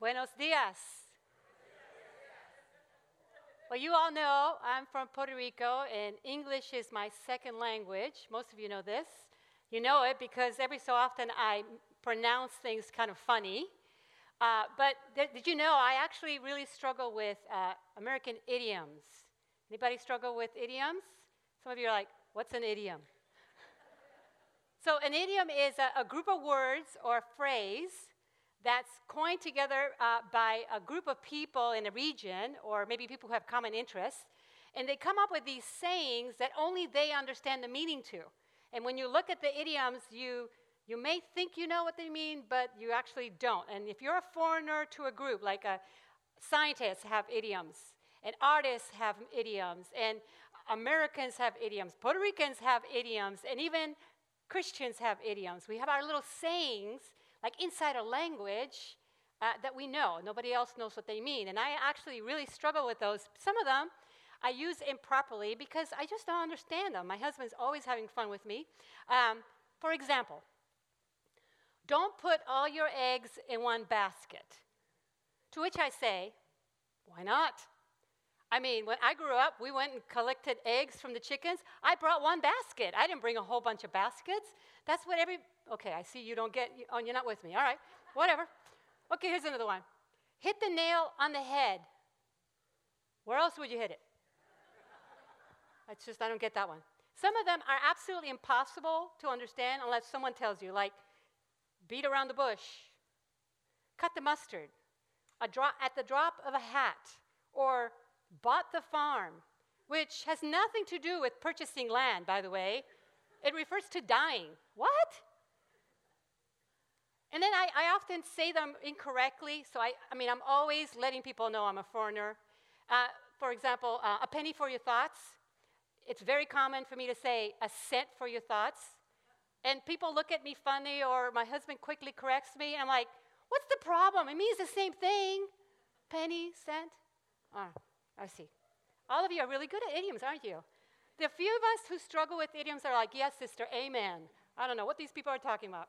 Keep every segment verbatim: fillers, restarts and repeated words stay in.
Buenos dias. Well, you all know I'm from Puerto Rico, and English is my second language. Most of you know this. You know it because every so often I pronounce things kind of funny. Uh, but th- did you know I actually really struggle with uh, American idioms? Anybody struggle with idioms? Some of you are like, what's an idiom? So an idiom is a, a group of words or a phrase that's coined together uh, by a group of people in a region, or maybe people who have common interests, and they come up with these sayings that only they understand the meaning to. And when you look at the idioms, you you may think you know what they mean, but you actually don't. And if you're a foreigner to a group, like a scientists have idioms, and artists have idioms, and Americans have idioms, Puerto Ricans have idioms, and even Christians have idioms. We have our little sayings, like inside a language, uh, that we know. Nobody else knows what they mean. And I actually really struggle with those. Some of them I use improperly because I just don't understand them. My husband's always having fun with me. Um, for example, don't put all your eggs in one basket. To which I say, why not? I mean, when I grew up, we went and collected eggs from the chickens. I brought one basket. I didn't bring a whole bunch of baskets. That's what every, okay, I see you don't get, oh, you're not with me. All right, whatever. Okay, here's another one. Hit the nail on the head. Where else would you hit it? It's just, I don't get that one. Some of them are absolutely impossible to understand unless someone tells you, like, beat around the bush, cut the mustard, a drop, at the drop of a hat, or bought the farm, which has nothing to do with purchasing land, by the way. It refers to dying. What? And then I, I often say them incorrectly, so I, I mean, I'm always letting people know I'm a foreigner. Uh, for example, uh, a penny for your thoughts. It's very common for me to say a cent for your thoughts. And people look at me funny, or my husband quickly corrects me, and I'm like, what's the problem? It means the same thing. Penny, cent. Oh, I see. All of you are really good at idioms, aren't you? The few of us who struggle with idioms are like, yes, sister, amen. I don't know what these people are talking about.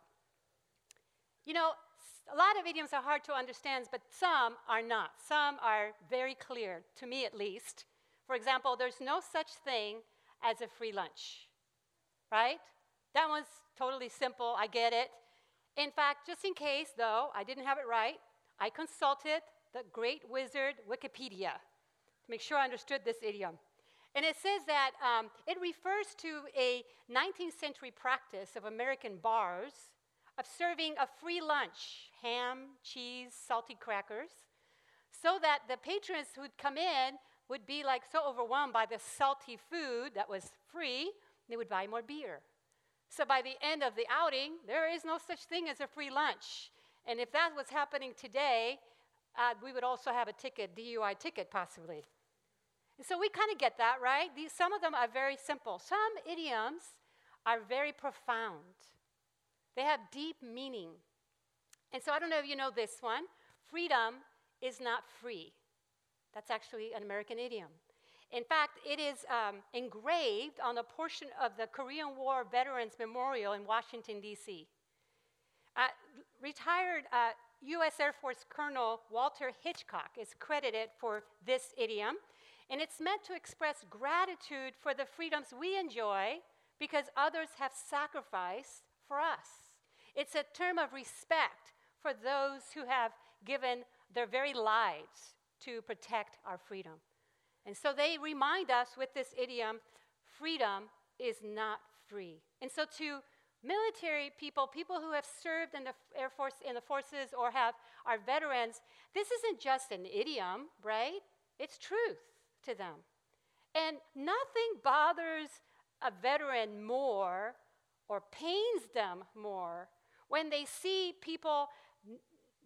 You know, a lot of idioms are hard to understand, but some are not. Some are very clear, to me at least. For example, there's no such thing as a free lunch, right? That one's totally simple. I get it. In fact, just in case, though, I didn't have it right, I consulted the great wizard Wikipedia to make sure I understood this idiom. And it says that um, it refers to a nineteenth century practice of American bars of serving a free lunch, ham, cheese, salty crackers, so that the patrons who'd come in would be like so overwhelmed by the salty food that was free, they would buy more beer. So by the end of the outing, there is no such thing as a free lunch. And if that was happening today, uh, we would also have a ticket, D U I ticket possibly. And so we kind of get that, right? These, some of them are very simple. Some idioms are very profound. They have deep meaning. And so I don't know if you know this one. Freedom is not free. That's actually an American idiom. In fact, it is um, engraved on a portion of the Korean War Veterans Memorial in Washington, D C Uh, retired uh, U S Air Force Colonel Walter Hitchcock is credited for this idiom, and it's meant to express gratitude for the freedoms we enjoy because others have sacrificed for us. It's a term of respect for those who have given their very lives to protect our freedom. And so they remind us with this idiom, freedom is not free. And so to military people, people who have served in the Air Force, in the forces, or have are veterans, this isn't just an idiom, right? It's truth to them. And nothing bothers a veteran more or pains them more when they see people n-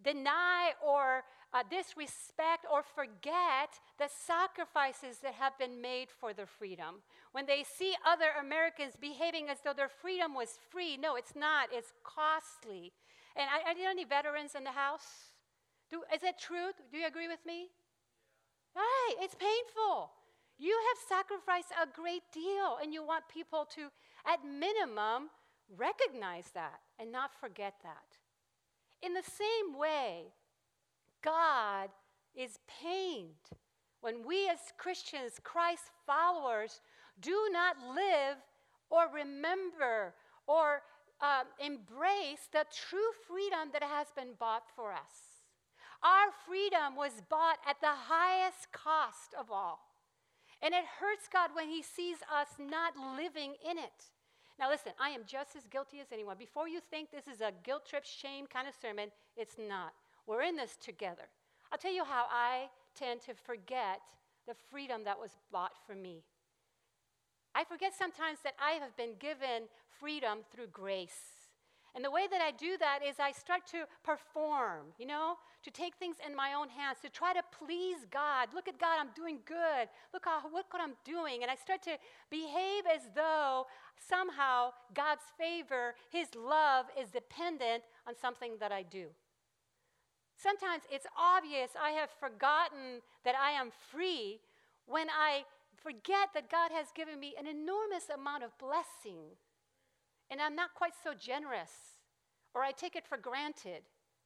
deny or uh, disrespect or forget the sacrifices that have been made for their freedom. When they see other Americans behaving as though their freedom was free. No, it's not. It's costly. And are there any veterans in the house? Do, is that true? Do you agree with me? Yeah. Right. It's painful. You have sacrificed a great deal, and you want people to, at minimum, recognize that and not forget that. In the same way, God is pained when we as Christians, Christ followers, do not live or remember or uh, embrace the true freedom that has been bought for us. Our freedom was bought at the highest cost of all. And it hurts God when he sees us not living in it. Now listen, I am just as guilty as anyone. Before you think this is a guilt trip, shame kind of sermon, it's not. We're in this together. I'll tell you how I tend to forget the freedom that was bought for me. I forget sometimes that I have been given freedom through grace. And the way that I do that is I start to perform, you know, to take things in my own hands, to try to please God. Look at God, I'm doing good. Look, how, look what I'm doing. And I start to behave as though somehow God's favor, his love is dependent on something that I do. Sometimes it's obvious I have forgotten that I am free when I forget that God has given me an enormous amount of blessing. And I'm not quite so generous, or I take it for granted.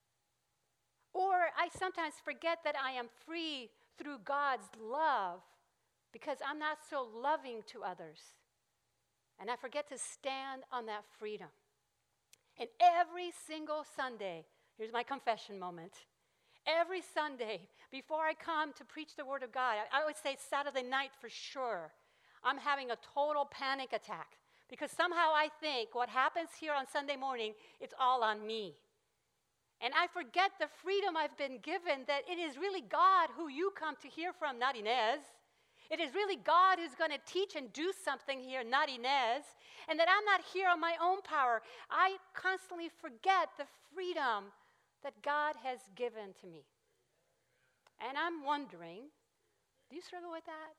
Or I sometimes forget that I am free through God's love because I'm not so loving to others. And I forget to stand on that freedom. And every single Sunday, here's my confession moment. Every Sunday, before I come to preach the Word of God, I, I would say Saturday night for sure, I'm having a total panic attack. Because somehow I think what happens here on Sunday morning, it's all on me. And I forget the freedom I've been given, that it is really God who you come to hear from, not Inez. It is really God who's going to teach and do something here, not Inez. And that I'm not here on my own power. I constantly forget the freedom that God has given to me. And I'm wondering, do you struggle with that?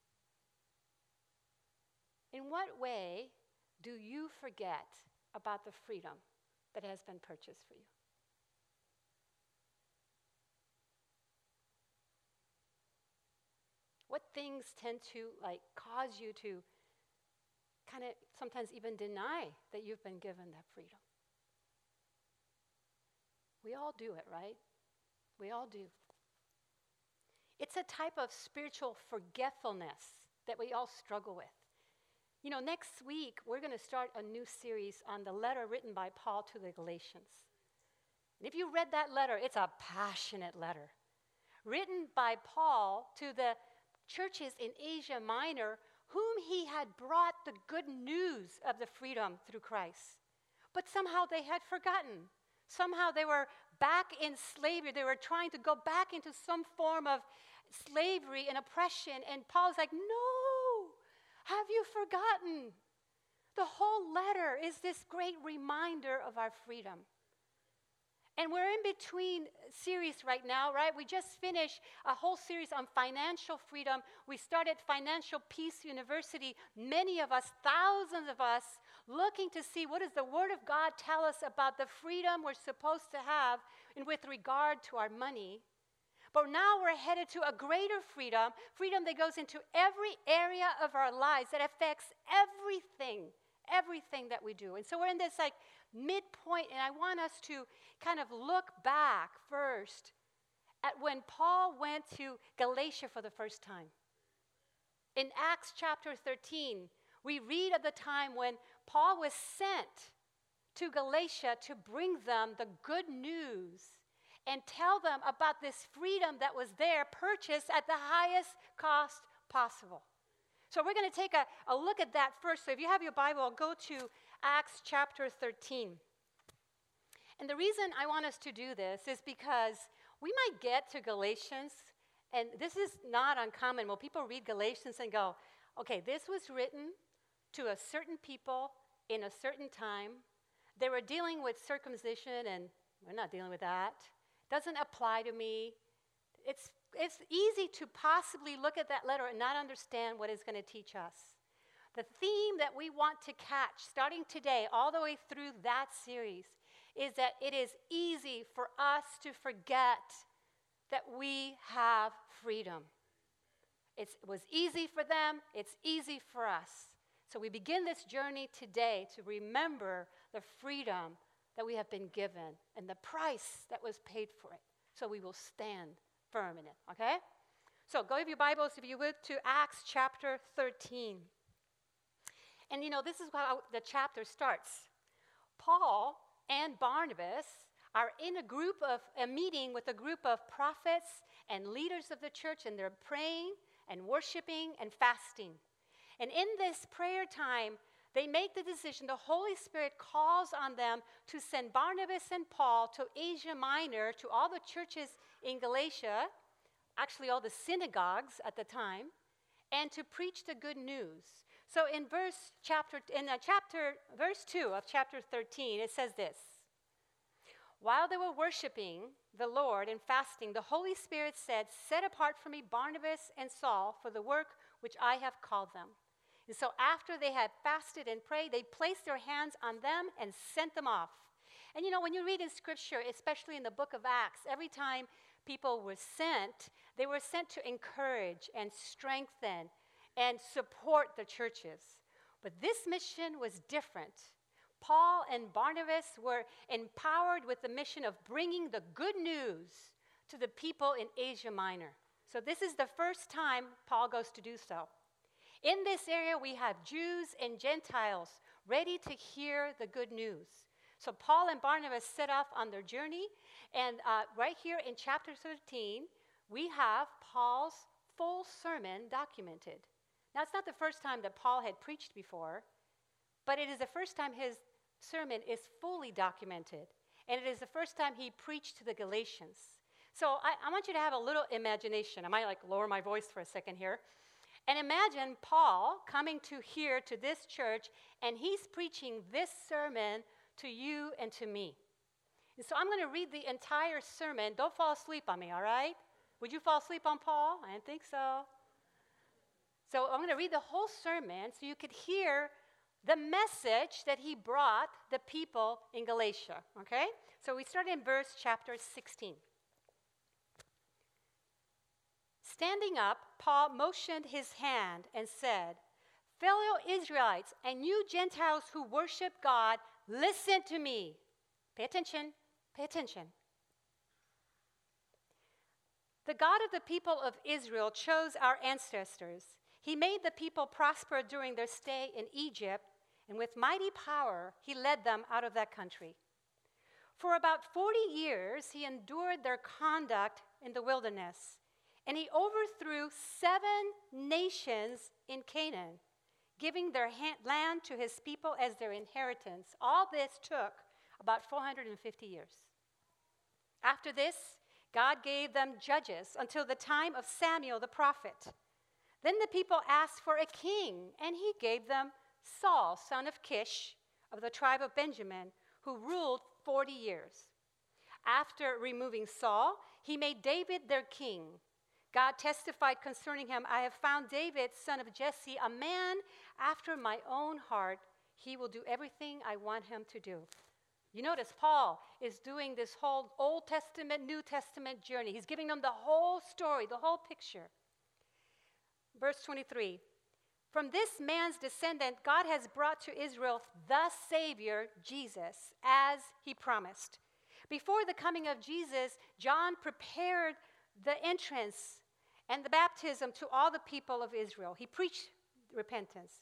In what way do you forget about the freedom that has been purchased for you? What things tend to like cause you to kind of sometimes even deny that you've been given that freedom? We all do it, right? We all do. It's a type of spiritual forgetfulness that we all struggle with. You know, next week, we're going to start a new series on the letter written by Paul to the Galatians. And if you read that letter, it's a passionate letter. Written by Paul to the churches in Asia Minor, whom he had brought the good news of the freedom through Christ. But somehow they had forgotten. Somehow they were back in slavery. They were trying to go back into some form of slavery and oppression. And Paul's like, no. Have you forgotten? The whole letter is this great reminder of our freedom. And we're in between series right now, right? We just finished a whole series on financial freedom. We started Financial Peace University. Many of us, thousands of us, looking to see what does the Word of God tell us about the freedom we're supposed to have and with regard to our money. But now we're headed to a greater freedom, freedom that goes into every area of our lives, that affects everything, everything that we do. And so we're in this like midpoint, and I want us to kind of look back first at when Paul went to Galatia for the first time. In Acts chapter thirteen, we read of the time when Paul was sent to Galatia to bring them the good news and tell them about this freedom that was there, purchased at the highest cost possible. So we're going to take a, a look at that first. So if you have your Bible, I'll go to Acts chapter thirteen. And the reason I want us to do this is because we might get to Galatians, and this is not uncommon. Well, people read Galatians and go, okay, this was written to a certain people in a certain time. They were dealing with circumcision, and we're not dealing with that. Doesn't apply to me. It's, it's easy to possibly look at that letter and not understand what it's going to teach us. The theme that we want to catch, starting today, all the way through that series, is that it is easy for us to forget that we have freedom. It's, it was easy for them. It's easy for us. So we begin this journey today to remember the freedom that we have been given and the price that was paid for it. so we will stand firm in it, okay? So go with your Bibles, if you would, to Acts chapter thirteen. And you know, this is how the chapter starts. Paul and Barnabas are in a group of, a meeting with a group of prophets and leaders of the church, and they're praying and worshiping and fasting. And in this prayer time, they make the decision, the Holy Spirit calls on them to send Barnabas and Paul to Asia Minor, to all the churches in Galatia, actually all the synagogues at the time, and to preach the good news. So in verse chapter in uh, chapter verse two of chapter thirteen, it says this: while they were worshiping the Lord and fasting, the Holy Spirit said, "Set apart for me Barnabas and Saul for the work which I have called them." And so after they had fasted and prayed, they placed their hands on them and sent them off. And you know, when you read in Scripture, especially in the book of Acts, every time people were sent, they were sent to encourage and strengthen and support the churches. But this mission was different. Paul and Barnabas were empowered with the mission of bringing the good news to the people in Asia Minor. So this is the first time Paul goes to do so. In this area, we have Jews and Gentiles ready to hear the good news. So Paul and Barnabas set off on their journey, and uh, right here in chapter thirteen, we have Paul's full sermon documented. Now, it's not the first time that Paul had preached before, but it is the first time his sermon is fully documented, and it is the first time he preached to the Galatians. So I, I want you to have a little imagination. I might like lower my voice for a second here. And imagine Paul coming to here to this church, and he's preaching this sermon to you and to me. And so I'm going to read the entire sermon. Don't fall asleep on me, all right? Would you fall asleep on Paul? I didn't think so. So I'm going to read the whole sermon so you could hear the message that he brought the people in Galatia, okay? So we start in verse chapter sixteen. Standing up, Paul motioned his hand and said, "Fellow Israelites and you Gentiles who worship God, listen to me." Pay attention, pay attention. The God of the people of Israel chose our ancestors. He made the people prosper during their stay in Egypt, and with mighty power, he led them out of that country. For about forty years, he endured their conduct in the wilderness, and he overthrew seven nations in Canaan, giving their ha- land to his people as their inheritance. All this took about four hundred fifty years. After this, God gave them judges until the time of Samuel the prophet. Then the people asked for a king, and he gave them Saul, son of Kish, of the tribe of Benjamin, who ruled forty years. After removing Saul, he made David their king. God testified concerning him, "I have found David, son of Jesse, a man after my own heart. He will do everything I want him to do." You notice Paul is doing this whole Old Testament, New Testament journey. He's giving them the whole story, the whole picture. Verse twenty-three, "From this man's descendant, God has brought to Israel the Savior, Jesus, as he promised. Before the coming of Jesus, John prepared the entrance and the baptism to all the people of Israel. He preached repentance.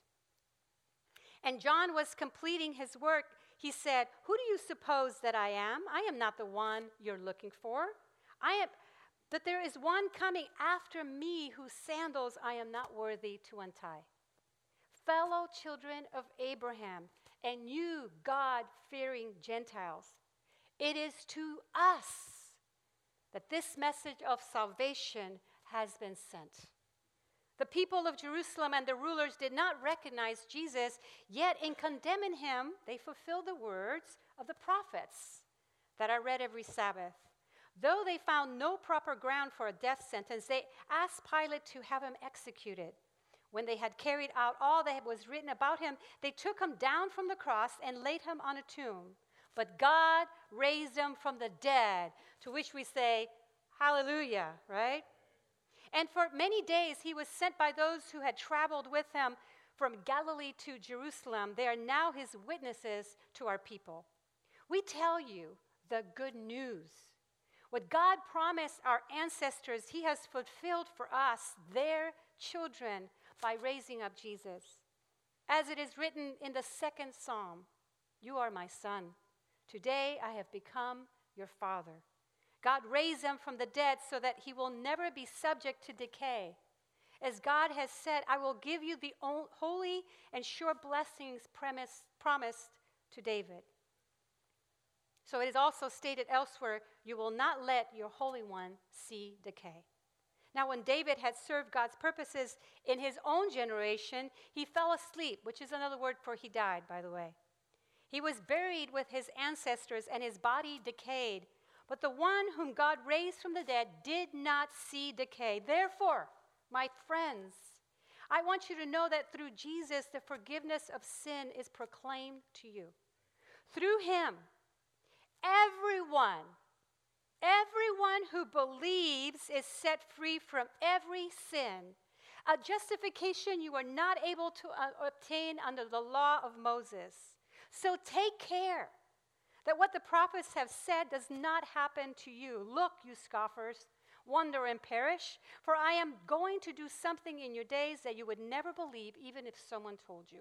And John was completing his work. He said, 'Who do you suppose that I am? I am not the one you're looking for. I am, but there is one coming after me whose sandals I am not worthy to untie.' Fellow children of Abraham, and you God-fearing Gentiles, it is to us that this message of salvation has been sent. The people of Jerusalem and the rulers did not recognize Jesus, yet in condemning him, they fulfilled the words of the prophets that I read every Sabbath. Though they found no proper ground for a death sentence, they asked Pilate to have him executed. When they had carried out all that was written about him, they took him down from the cross and laid him on a tomb. But God raised him from the dead, to which we say, hallelujah, right? And for many days he was sent by those who had traveled with him from Galilee to Jerusalem. They are now his witnesses to our people. We tell you the good news. What God promised our ancestors, he has fulfilled for us, their children, by raising up Jesus. As it is written in the second Psalm, you are my son. Today I have become your father. God raised them from the dead so that he will never be subject to decay. As God has said, I will give you the holy and sure blessings premise, promised to David. So it is also stated elsewhere, you will not let your Holy One see decay. Now, when David had served God's purposes in his own generation, he fell asleep, which is another word for he died, by the way. He was buried with his ancestors, and his body decayed. But the one whom God raised from the dead did not see decay. Therefore, my friends, I want you to know that through Jesus, the forgiveness of sin is proclaimed to you. Through him, everyone, everyone who believes is set free from every sin, a justification you are not able to uh, obtain under the law of Moses. So take care that what the prophets have said does not happen to you. Look, you scoffers, wonder and perish, for I am going to do something in your days that you would never believe, even if someone told you.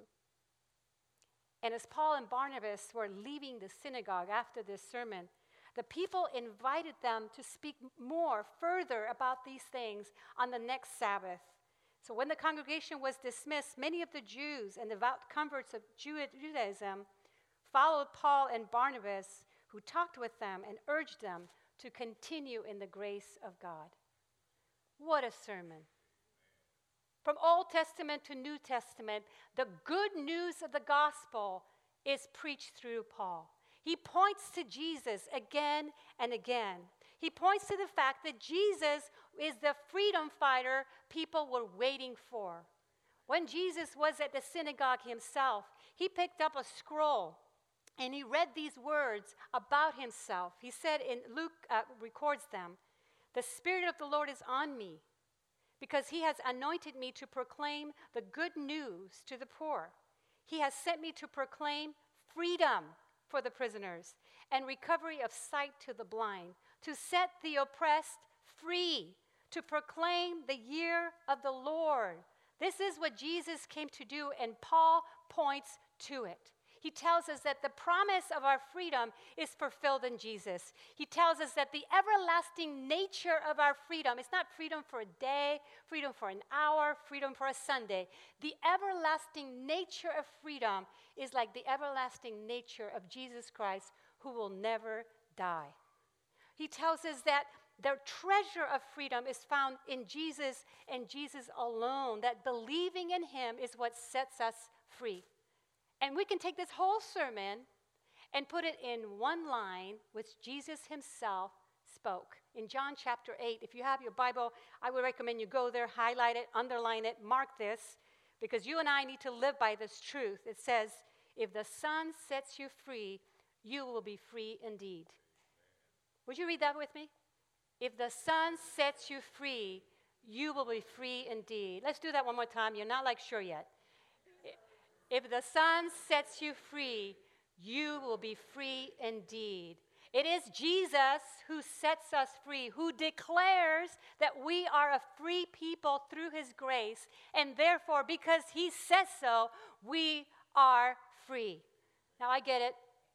And as Paul and Barnabas were leaving the synagogue after this sermon, the people invited them to speak more, further about these things on the next Sabbath. So when the congregation was dismissed, many of the Jews and devout converts of Judaism followed Paul and Barnabas, who talked with them and urged them to continue in the grace of God. What a sermon. From Old Testament to New Testament, the good news of the gospel is preached through Paul. He points to Jesus again and again. He points to the fact that Jesus is the freedom fighter people were waiting for. When Jesus was at the synagogue himself, he picked up a scroll and he read these words about himself. He said, in Luke uh, records them, the Spirit of the Lord is on me, because he has anointed me to proclaim the good news to the poor. He has sent me to proclaim freedom for the prisoners and recovery of sight to the blind, to set the oppressed free, to proclaim the year of the Lord. This is what Jesus came to do, and Paul points to it. He tells us that the promise of our freedom is fulfilled in Jesus. He tells us that the everlasting nature of our freedom is not freedom for a day, freedom for an hour, freedom for a Sunday. The everlasting nature of freedom is like the everlasting nature of Jesus Christ, who will never die. He tells us that the treasure of freedom is found in Jesus and Jesus alone, that believing in him is what sets us free. And we can take this whole sermon and put it in one line, which Jesus himself spoke. In John chapter eight, if you have your Bible, I would recommend you go there, highlight it, underline it, mark this, because you and I need to live by this truth. It says, if the Son sets you free, you will be free indeed. Would you read that with me? If the Son sets you free, you will be free indeed. Let's do that one more time. You're not like sure yet. If the Son sets you free, you will be free indeed. It is Jesus who sets us free, who declares that we are a free people through his grace, and therefore, because he says so, we are free. Now, I get it.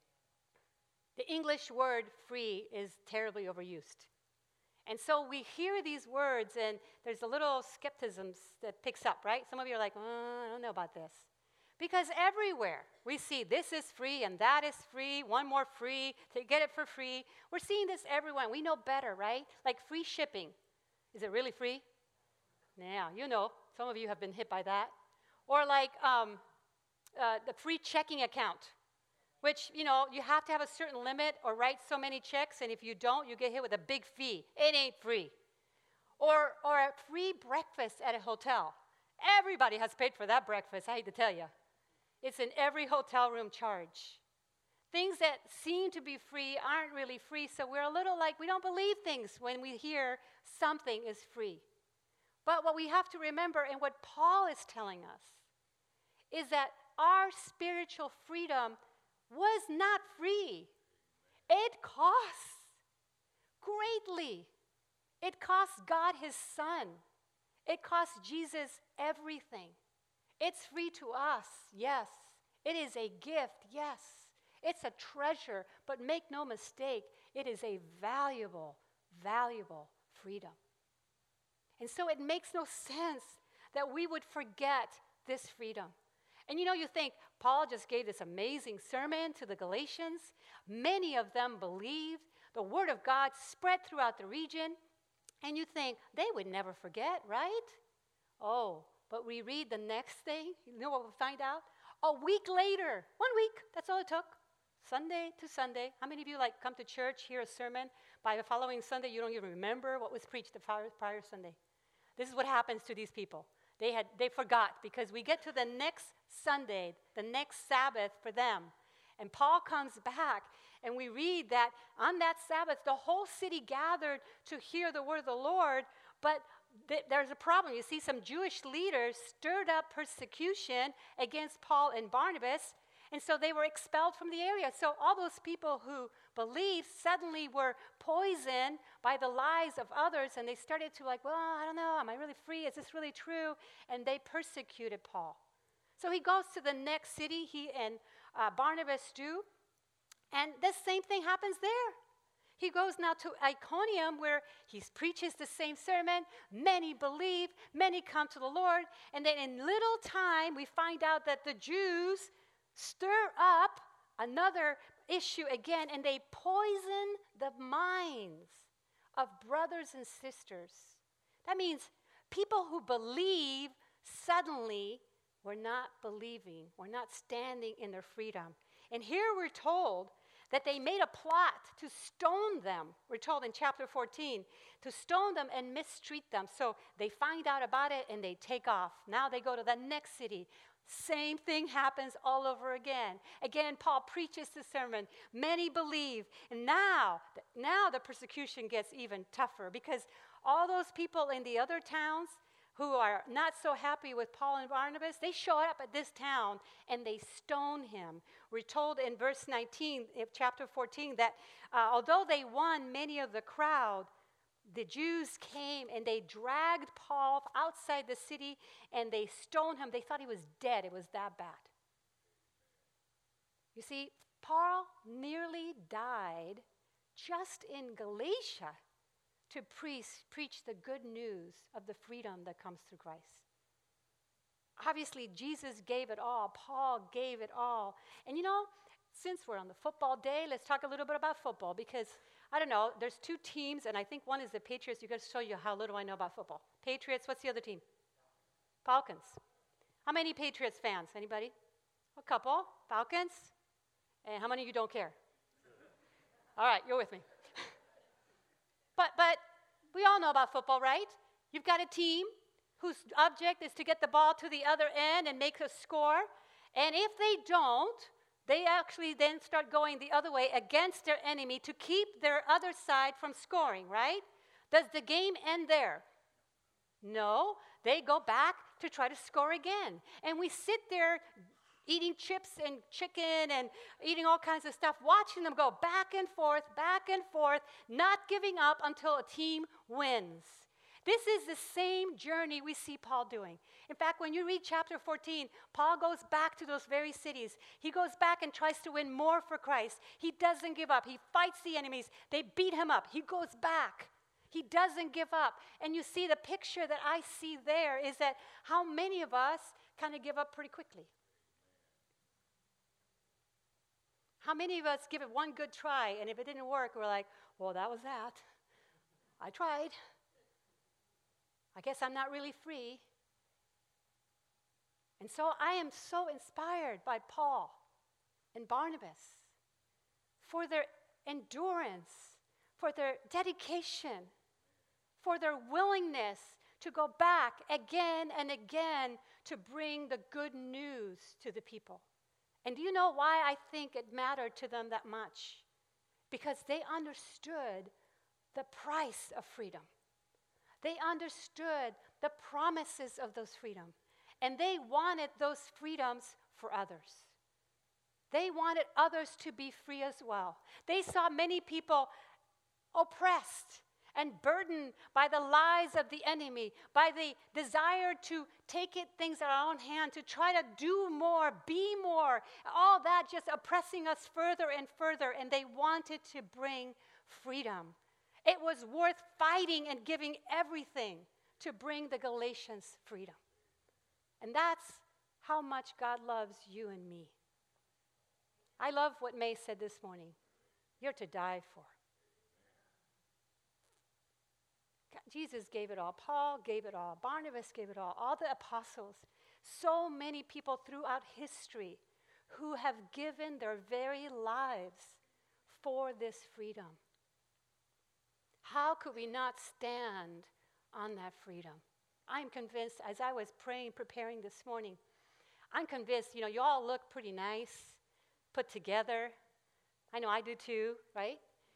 The English word free is terribly overused. And so we hear these words, and there's a little skepticism that picks up, right? Some of you are like, oh, I don't know about this. Because everywhere we see this is free and that is free, one more free, to get it for free. We're seeing this everywhere. We know better, right? Like free shipping. Is it really free? Yeah, you know. Some of you have been hit by that. Or like um, uh, the free checking account, which, you know, you have to have a certain limit or write so many checks, and if you don't, you get hit with a big fee. It ain't free. Or, or a free breakfast at a hotel. Everybody has paid for that breakfast, I hate to tell you. It's in every hotel room charge. Things that seem to be free aren't really free, so we're a little like, we don't believe things when we hear something is free. But what we have to remember, and what Paul is telling us, is that our spiritual freedom was not free. It costs. greatly. It cost God his son. It cost Jesus everything. It's free to us, yes. It is a gift, yes. It's a treasure, but make no mistake, it is a valuable, valuable freedom. And so it makes no sense that we would forget this freedom. And you know, you think, Paul just gave this amazing sermon to the Galatians. Many of them believed. The word of God spread throughout the region. And you think, they would never forget, right? Oh, but we read the next thing. You know what we'll find out? A week later, one week, that's all it took. Sunday to Sunday. How many of you like come to church, hear a sermon? By the following Sunday, you don't even remember what was preached the prior, prior Sunday. This is what happens to these people. They had they forgot because we get to the next Sunday, the next Sabbath for them. And Paul comes back and we read that on that Sabbath, the whole city gathered to hear the word of the Lord, but th- there's a problem. You see, some Jewish leaders stirred up persecution against Paul and Barnabas, and so they were expelled from the area. So all those people who believed suddenly were poisoned by the lies of others, and they started to like, well, I don't know, am I really free? Is this really true? And they persecuted Paul. So he goes to the next city, he and uh, Barnabas do, and the same thing happens there. He goes now to Iconium where he preaches the same sermon. Many believe, many come to the Lord, and then in little time we find out that the Jews stir up another issue again, and they poison the minds of brothers and sisters. That means people who believe suddenly were not believing, were not standing in their freedom. And here we're told that they made a plot to stone them. We're told in chapter fourteen, to stone them and mistreat them. So they find out about it and they take off. Now they go to the next city. Same thing happens all over again. Again, Paul preaches the sermon. Many believe. And now, now the persecution gets even tougher because all those people in the other towns who are not so happy with Paul and Barnabas, they show up at this town and they stone him. We're told in verse nineteen of chapter fourteen that uh, although they won many of the crowd, the Jews came and they dragged Paul outside the city and they stoned him. They thought he was dead. It was that bad. You see, Paul nearly died just in Galatia to preach, preach the good news of the freedom that comes through Christ. Obviously, Jesus gave it all. Paul gave it all. And you know, since we're on the football day, let's talk a little bit about football because, I don't know, there's two teams, and I think one is the Patriots. You've got to show you how little I know about football. Patriots, what's the other team? Falcons. How many Patriots fans? Anybody? A couple. Falcons? And how many of you don't care? All right, you're with me. But but we all know about football, right? You've got a team whose object is to get the ball to the other end and make a score. And if they don't, they actually then start going the other way against their enemy to keep their other side from scoring, right? Does the game end there? No, they go back to try to score again. And we sit there eating chips and chicken and eating all kinds of stuff, watching them go back and forth, back and forth, not giving up until a team wins. This is the same journey we see Paul doing. In fact, when you read chapter fourteen, Paul goes back to those very cities. He goes back and tries to win more for Christ. He doesn't give up. He fights the enemies. They beat him up. He goes back. He doesn't give up. And you see the picture that I see there is that how many of us kind of give up pretty quickly. How many of us give it one good try, and if it didn't work, we're like, well, that was that. I tried. I guess I'm not really free. And so I am so inspired by Paul and Barnabas for their endurance, for their dedication, for their willingness to go back again and again to bring the good news to the people. And do you know why I think it mattered to them that much? Because they understood the price of freedom. They understood the promises of those freedoms. And they wanted those freedoms for others. They wanted others to be free as well. They saw many people oppressed and burdened by the lies of the enemy, by the desire to take it things in our own hand, to try to do more, be more, all that just oppressing us further and further, and they wanted to bring freedom. It was worth fighting and giving everything to bring the Galatians freedom. And that's how much God loves you and me. I love what May said this morning. You're to die for. Jesus gave it all. Paul gave it all. Barnabas gave it all. All the apostles. So many people throughout history who have given their very lives for this freedom. How could we not stand on that freedom? I'm convinced, as I was praying, preparing this morning, I'm convinced, you know, you all look pretty nice, put together. I know I do too, right?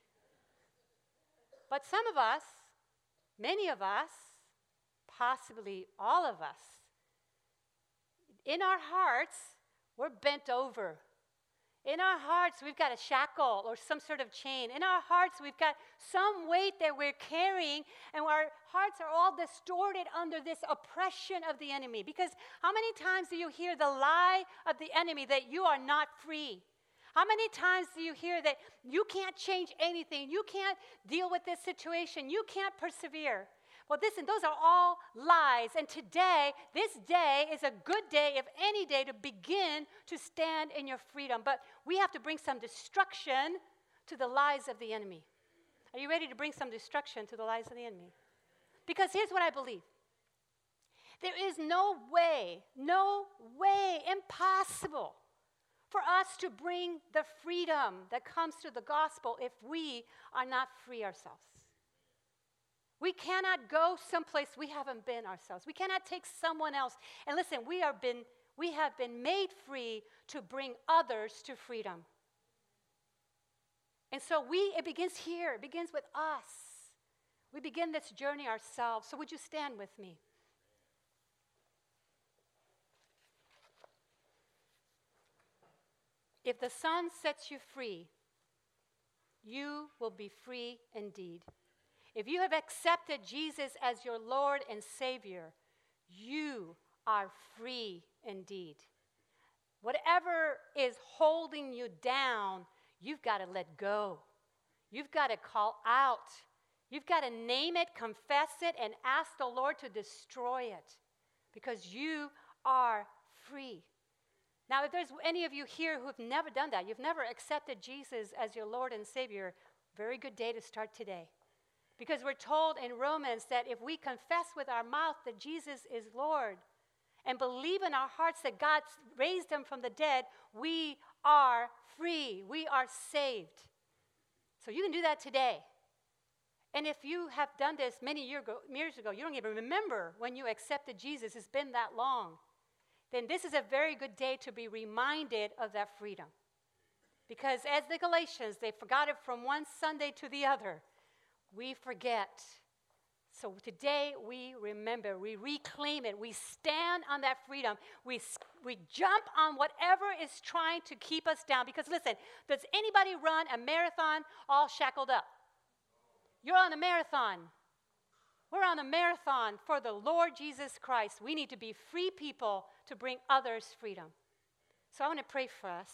But some of us, many of us, possibly all of us, in our hearts, we're bent over. In our hearts, we've got a shackle or some sort of chain. In our hearts, we've got some weight that we're carrying, and our hearts are all distorted under this oppression of the enemy. Because how many times do you hear the lie of the enemy that you are not free? How many times do you hear that you can't change anything? You can't deal with this situation. You can't persevere. Well, listen, those are all lies. And today, this day is a good day, if any day, to begin to stand in your freedom. But we have to bring some destruction to the lies of the enemy. Are you ready to bring some destruction to the lies of the enemy? Because here's what I believe. There is no way, no way, impossible for us to bring the freedom that comes through the gospel if we are not free ourselves. We cannot go someplace we haven't been ourselves. We cannot take someone else. And listen, we are been, we have been made free to bring others to freedom. And so we, it begins here. It begins with us. We begin this journey ourselves. So would you stand with me? If the Son sets you free, you will be free indeed. If you have accepted Jesus as your Lord and Savior, you are free indeed. Whatever is holding you down, you've got to let go. You've got to call out. You've got to name it, confess it, and ask the Lord to destroy it, because you are free. Now, if there's any of you here who've never done that, you've never accepted Jesus as your Lord and Savior, very good day to start today. Because we're told in Romans that if we confess with our mouth that Jesus is Lord and believe in our hearts that God raised him from the dead, we are free. We are saved. So you can do that today. And if you have done this many year ago, years ago, you don't even remember when you accepted Jesus, it's been that long, then this is a very good day to be reminded of that freedom. Because as the Galatians, they forgot it from one Sunday to the other. We forget. So today we remember, we reclaim it, we stand on that freedom, we, we jump on whatever is trying to keep us down. Because listen, does anybody run a marathon all shackled up? You're on a marathon. We're on a marathon for the Lord Jesus Christ. We need to be free people to bring others freedom. So I want to pray for us.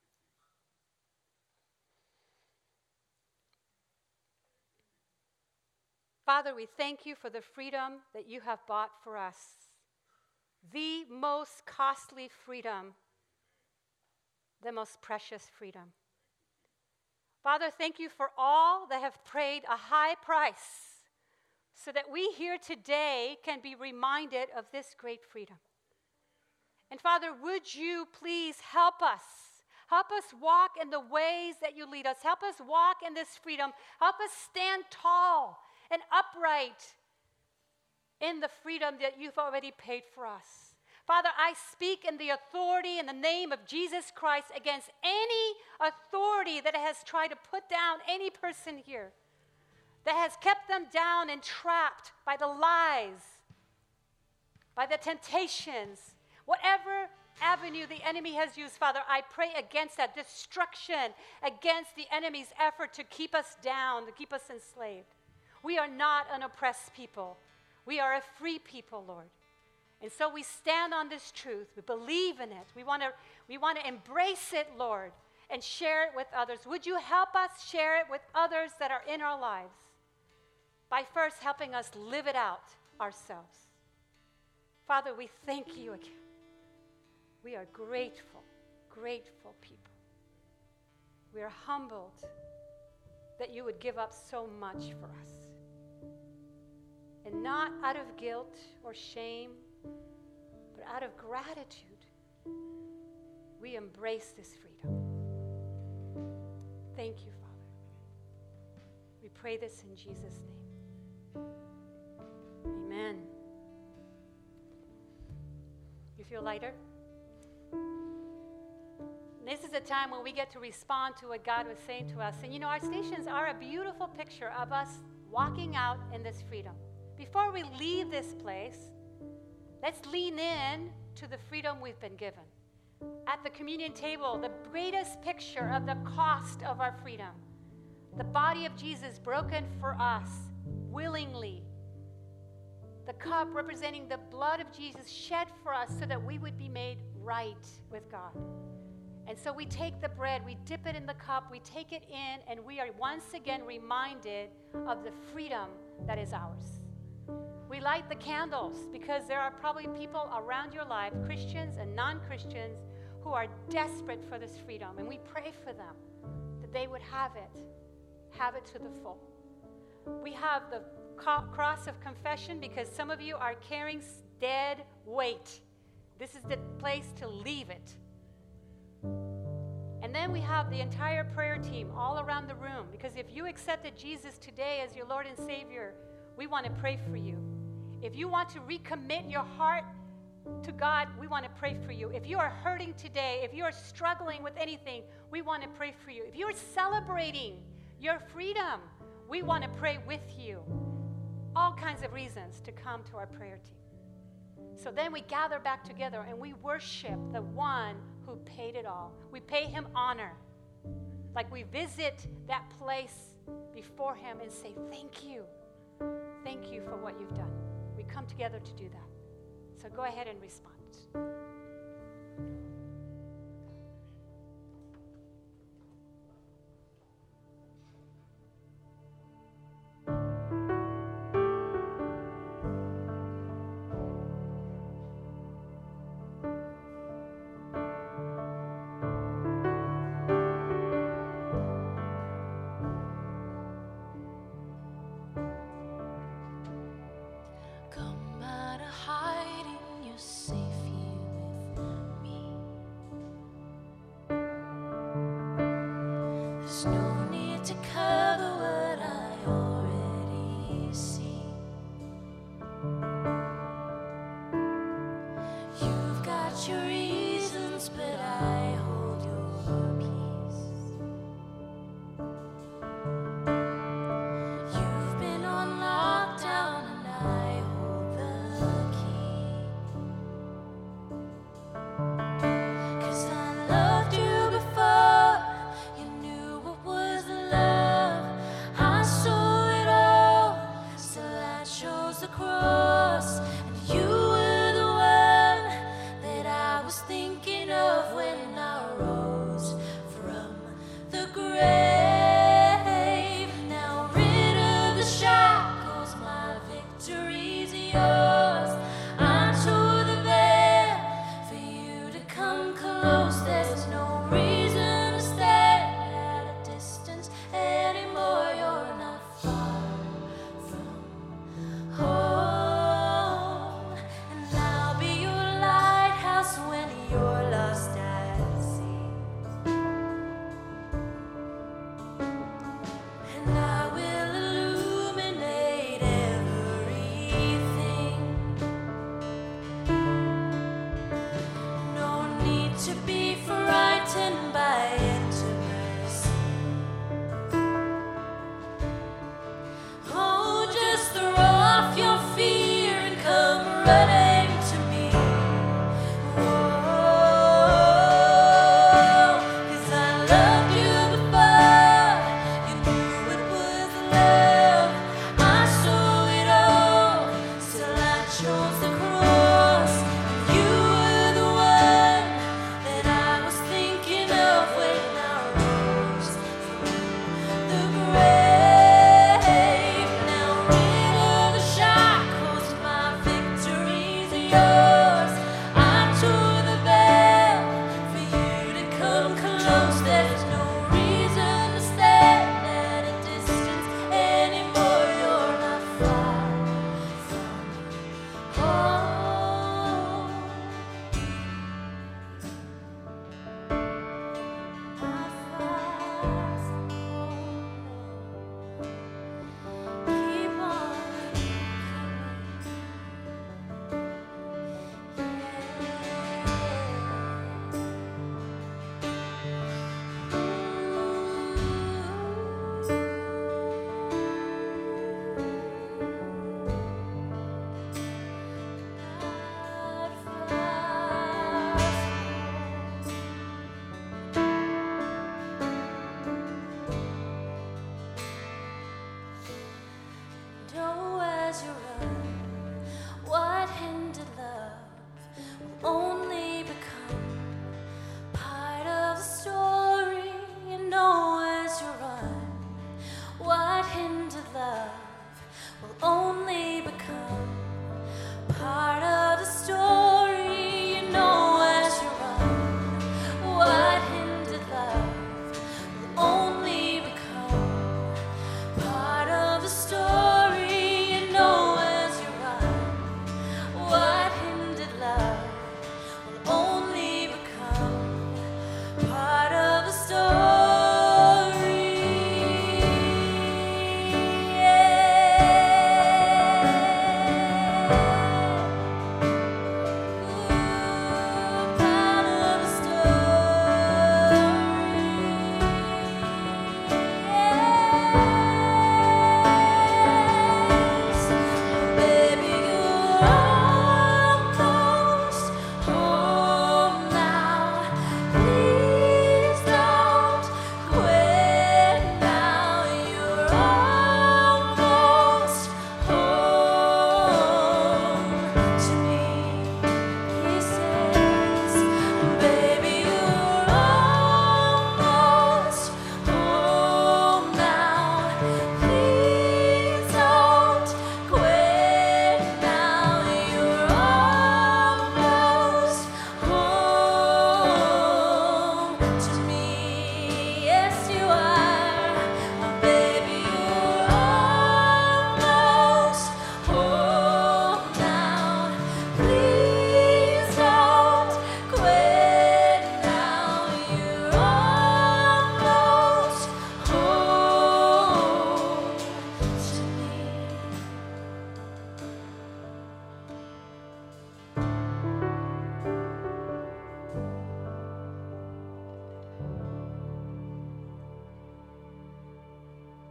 Father, we thank you for the freedom that you have bought for us, the most costly freedom, the most precious freedom. Father, thank you for all that have paid a high price so that we here today can be reminded of this great freedom. And Father, would you please help us? Help us walk in the ways that you lead us. Help us walk in this freedom. Help us stand tall and upright in the freedom that you've already paid for us. Father, I speak in the authority in the name of Jesus Christ against any authority that has tried to put down any person here, that has kept them down and trapped by the lies, by the temptations, whatever avenue the enemy has used, Father, I pray against that destruction, against the enemy's effort to keep us down, to keep us enslaved. We are not an oppressed people. We are a free people, Lord. And so we stand on this truth. We believe in it. We want to we want to embrace it, Lord, and share it with others. Would you help us share it with others that are in our lives by first helping us live it out ourselves? Father, we thank you again. We are grateful, grateful people. We are humbled that you would give up so much for us. And not out of guilt or shame, but out of gratitude, we embrace this freedom. Thank you, Father. We pray this in Jesus' name. Amen. You feel lighter? This is a time when we get to respond to what God was saying to us. And you know, our stations are a beautiful picture of us walking out in this freedom. Before we leave this place, let's lean in to the freedom we've been given. At the communion table, the greatest picture of the cost of our freedom. The body of Jesus broken for us willingly. The cup representing the blood of Jesus shed for us so that we would be made right with God. And so we take the bread, we dip it in the cup, we take it in, and we are once again reminded of the freedom that is ours. We light the candles because there are probably people around your life, Christians and non-Christians, who are desperate for this freedom. And we pray for them that they would have it, have it to the full. We have the co- cross of confession because some of you are carrying dead weight. This is the place to leave it. And then we have the entire prayer team all around the room, because if you accepted Jesus today as your Lord and Savior, we want to pray for you. If you want to recommit your heart to God, we want to pray for you. If you are hurting today, if you are struggling with anything, we want to pray for you. If you are celebrating your freedom, we want to pray with you. All kinds of reasons to come to our prayer team. So then we gather back together and we worship the one who paid it all. We pay him honor. Like we visit that place before him and say, thank you. Thank you for what you've done. We come together to do that. So go ahead and respond. No need to cover what I already see. You've got your reasons, but I hold your peace. You've been on lockdown and I hold the key. 'Cause I loved you before. Cross, and you were the one that I was thinking of when I rose from the grave. Now rid of the shackles, my victory's yours. I tore the veil for you to come close. There's no reason to stand at a distance anymore. You're not far from home. To be frightened by